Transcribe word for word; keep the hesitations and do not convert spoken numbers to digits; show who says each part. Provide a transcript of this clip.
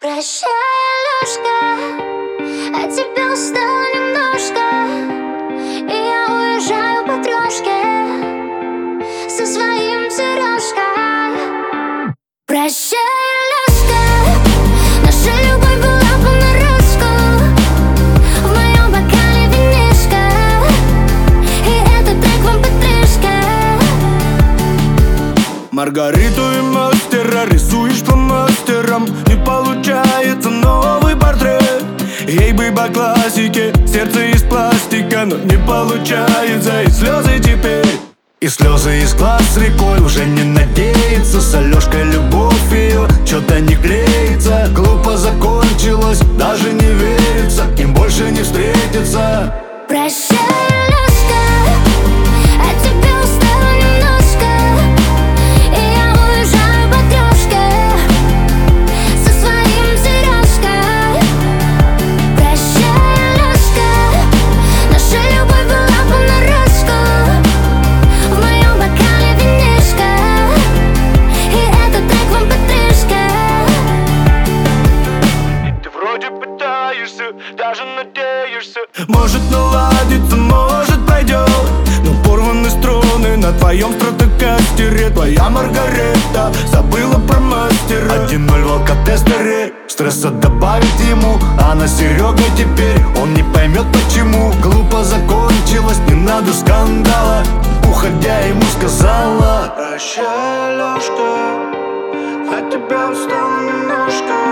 Speaker 1: Прощай, Алёшка, от тебя устала немножко, и я уезжаю по трошке со своим Сережкой. Прощай, Алёшка, наша любовь была понарошку. В моем бокале винишко, и этот трек вам потришка.
Speaker 2: Маргариту и мастера рисуешь по мастерам. Не получается новый портрет. Ей бы по классике, сердце из пластика, но не получается, и слезы теперь. И слезы из глаз рекой, уже не надеется. С Алёшкой любовь ее чё-то не клеится. Глупо закончилось, даже не верится, им больше не встретиться.
Speaker 1: Прощай, Алёшка, от тебя устала немножко, и я уезжаю по трошке со своим Сережкой. Прощай, Алёшка, наша любовь была понарошку. В моем бокале винишко, и этот трек вам потришка.
Speaker 2: Ты вроде пытаешься, даже надеешься. Может наладится, может пройдет, но порваны струны на твоем стратокастере. Твоя Маргарета забыла про мастера. один ноль в алкотестере, стресса добавить ему, а на Серега теперь он не поймет почему. Глупо закончилось, не надо скандала. Уходя ему сказала: прощай, Алёшка, от тебя устала немножко.